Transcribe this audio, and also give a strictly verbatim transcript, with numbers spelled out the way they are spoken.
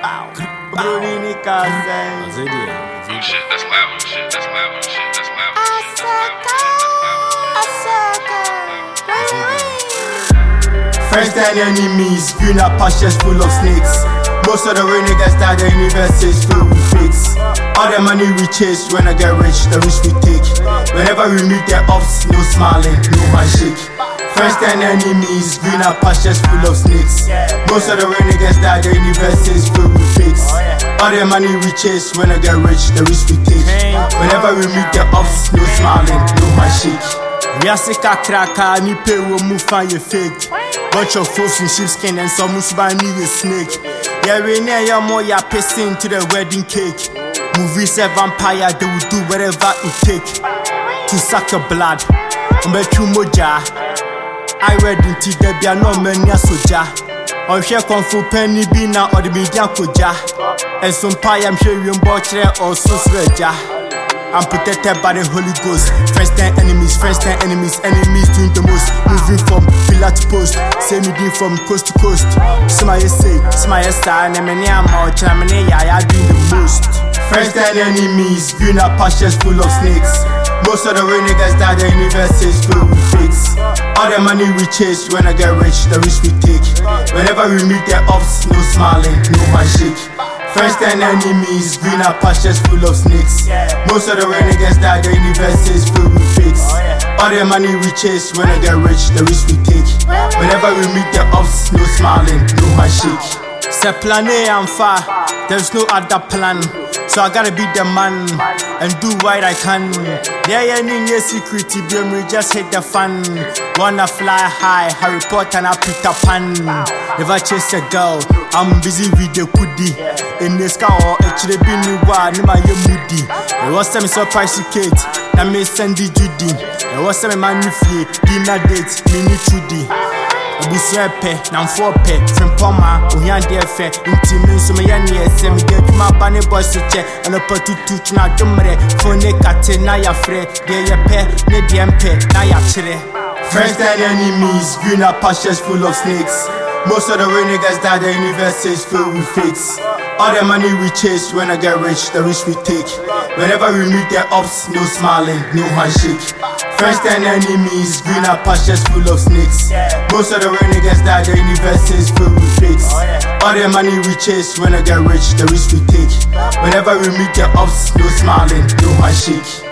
Brunini Kazan. Oh shit, that's loud. Oh shit, that's loud. Oh shit, that's loud. Friends and enemies, greener pastures full of snakes. Most of the real niggas die, the universe is filled with fakes. All the money we chase, when I get rich, the risk we take. Whenever we meet the ups, no smiling, no handshake. Friends and enemies, greener pastures full of snakes. Most of the real niggas die, the universe is filled with fakes. All the money we chase, when I get rich, the risk we take. Whenever we meet the ups, no smiling, no handshake. We are sick of cracker, ni pay will move find you fake. Bunch of folks in sheepskin and some musba need a snake. Yeah, we near your more ya pissing to the wedding cake. Movies a vampire, they will do whatever it take to suck your blood. Umbechu moja. I read into the be no many soja. Or share kung fu penny bina or the media koja. And some pie I'm sure you butcher or so sweater. I'm protected by the Holy Ghost. Friends and enemies, friends and enemies, enemies doing the most. Moving from pillar to post, say me doing from coast to coast. Smile say, smile star, and many am out, and many I doing the most. Friends and enemies, greener pastures full of snakes. Most of the real niggas die, the universe is filled with fakes. All the money we chase, when I get rich, the risk we take. Whenever we meet the ups, no smiling, no handshake. Friends and enemies, greener pastures full of snakes. Most of the real niggas die, the universe is filled with fakes. All the money we chase, when I get rich, the risk we take. Whenever we meet the ups, no smiling, no handshake. C'est plané and far, there's no other plan. So I gotta be the man and do what I can. There ain't any secret, we just hit the fun. Wanna fly high, Harry Potter and a Peter Pan. Never chase a girl, I'm busy with the goodie. In the sky or actually be new one, in my moody. It was some surprise Kate, that may send the Judy. It was some manufactured dinner date, mini Trudy. Busuepe, Namfope, from Poma, Uyan Defe, Intimin, so my yes, and get my bunny boss to check and a pot to touch na dumre, for Necate, Naya Fre, Deya Pe, Nediampe, Naya Tre. Friends and enemies, greener pastures full of snakes. Most of the real niggas die, the universe is filled with fakes. All the money we chase, when I get rich, the risk we take. Whenever we meet the ups, no smiling, no handshake. Friends and enemies, greener pastures full of snakes. Most of the real niggas die, the universe is filled with fakes. All the money we chase, when I get rich, the risk we take. Whenever we meet the ups, no smiling, no handshake.